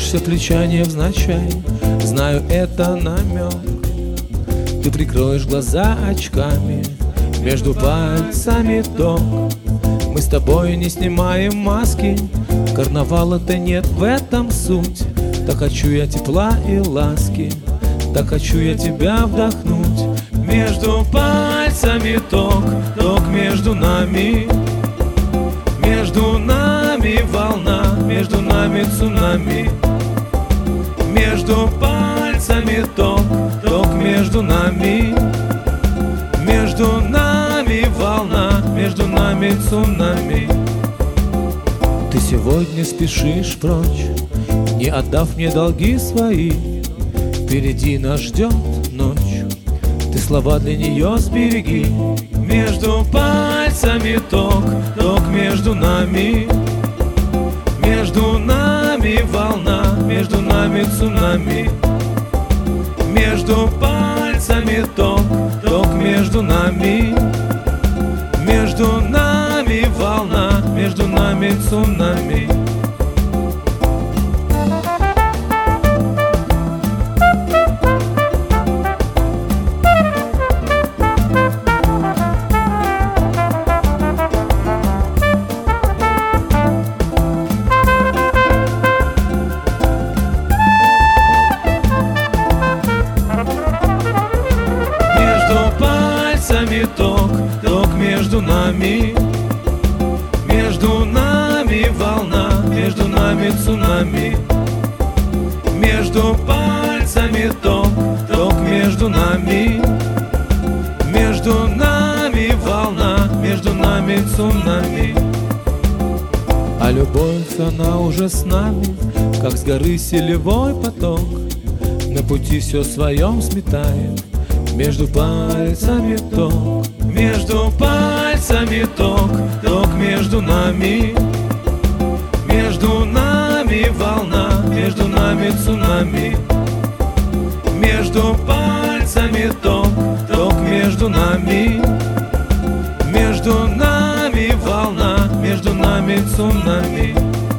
Касаешься плеча невзначай, знаю, это намек. Ты прикроешь глаза очками, между пальцами ток. Мы с тобой не снимаем маски, карнавала-то нет, в этом суть. Так хочу я тепла и ласки, так хочу я тебя вдохнуть. Между пальцами ток, ток между нами. Между нами волна, между нами цунами. Между пальцами ток, ток между нами. Между нами волна, между нами цунами. Ты сегодня спешишь прочь, не отдав мне долги свои. Впереди нас ждет ночь, ты слова для нее сбереги. Между пальцами ток, ток между нами. Между нами волна, между нами цунами. Между пальцами ток, ток между нами. Между нами волна, между нами цунами. Ток, ток между нами. Между нами волна, между нами цунами. Между пальцами ток, ток между нами. Между нами волна, между нами цунами. А любовь, она уже с нами, как с горы селевой поток. На пути все своем сметает, между пальцами ток. Между пальцами ток, ток между нами. Между нами волна, между нами цунами. Между пальцами ток, ток между нами. Между нами волна, между нами цунами.